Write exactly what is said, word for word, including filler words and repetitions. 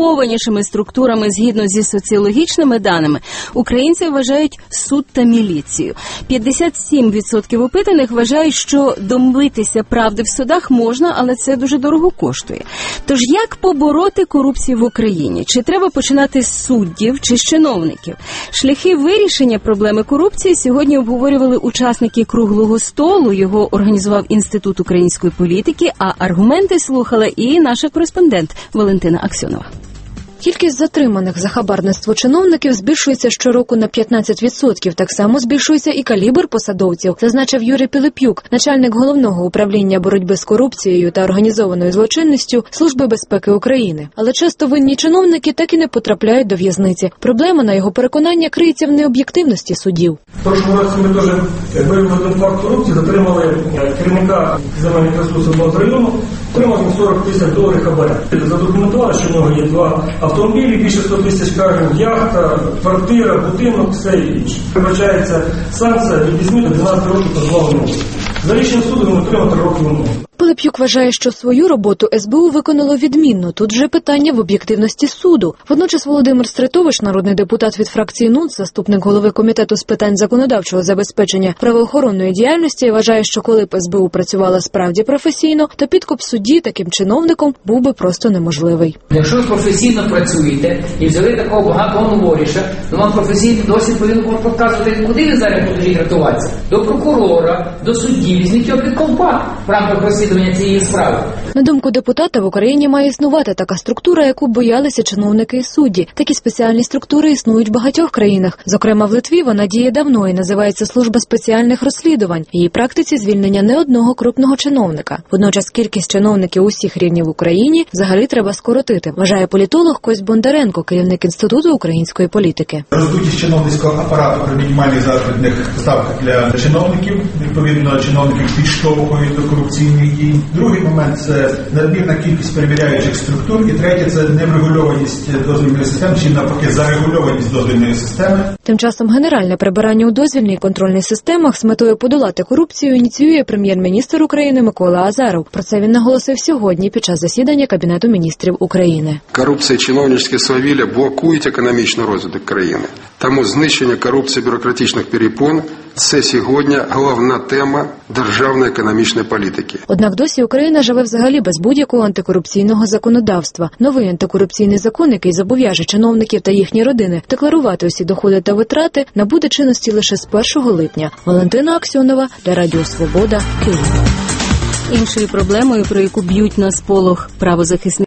найкорумпованішими структурами згідно зі соціологічними даними українці вважають суд та міліцію. п'ятдесят сім відсотків опитаних вважають, що добитися правди в судах можна, але це дуже дорого коштує. Тож як побороти корупцію в Україні? Чи треба починати з суддів, чи з чиновників? Шляхи вирішення проблеми корупції сьогодні обговорювали учасники круглого столу. Його організував Інститут української політики, а аргументи слухала і наша кореспондент Валентина Аксьонова. Кількість затриманих за хабарництво чиновників збільшується щороку на п'ятнадцять відсотків. Так само збільшується і калібр посадовців, зазначив Юрій Пилипюк, начальник Головного управління боротьби з корупцією та організованою злочинністю Служби безпеки України. Але часто винні чиновники так і не потрапляють до в'язниці. Проблема, на його переконання, криється в необ'єктивності судів. В прошлому році ми теж виявили один факт корупції, затримали керівника земельних ресурсів одного району, отримав він сорок тисяч доларів хабаря. Задокументували, що в нього є два автомобілі, більше сто тисяч, кажуть, яхта, квартира, будинок, все інше. Вибачається санкція від вісьми до дванадцяти років позбавлення. За рішенням суду він отримав три роки умови. Пилипюк вважає, що свою роботу ес бе у виконало відмінно. Тут вже питання в об'єктивності суду. Водночас Володимир Стритович, народний депутат від фракції НУДЗ, заступник голови комітету з питань законодавчого забезпечення правоохоронної діяльності, вважає, що коли б ес бе у працювала справді професійно, то підкуп судді таким чиновником був би просто неможливий. Якщо ви професійно працюєте і взяли такого багатого новоріша, то вам професійний досвід повинен показувати, куди ви зараз будете рятуватися. До прокурора, до судді, візьміть його під ковпак в рамках розслідування цієї справи. На думку депутата, в Україні має існувати така структура, яку боялися чиновники і судді. Такі спеціальні структури існують в багатьох країнах. Зокрема, в Литві вона діє давно і називається Служба спеціальних розслідувань. Її практиці звільнення не одного крупного чиновника. Водночас кількість чиновників усіх рівнів в Україні взагалі треба скоротити, вважає політолог Кость Бондаренко, керівник Інституту української політики. Роздутість чиновницького апарату при мінімальних заробітних ставках для чиновників, відповідно, чиновників підштовхують до корупційних дій. Другий момент – це надмірна кількість перевіряючих структур. І третє – це неврегульованість дозвільної системи, чи навпаки зарегульованість дозвільної системи. Тим часом генеральне прибирання у дозвільній контрольній системах з метою подолати корупцію ініціює прем'єр-міністр України Микола Азаров. Про це він наголосив сьогодні під час засідання Кабінету міністрів України. Корупція, чиновницьке свавілля блокують економічний розвиток країни. Тому знищення корупції бюрократичних перепон – це сьогодні головна тема державної економічної політики. Однак досі Україна живе взагалі без будь-якого антикорупційного законодавства. Новий антикорупційний закон, який зобов'яже чиновників та їхні родини декларувати усі доходи та витрати, набуде чинності лише з першого липня. Валентина Аксьонова для Радіо Свобода, Київ. Іншою проблемою, про яку б'ють на сполох правозахисники,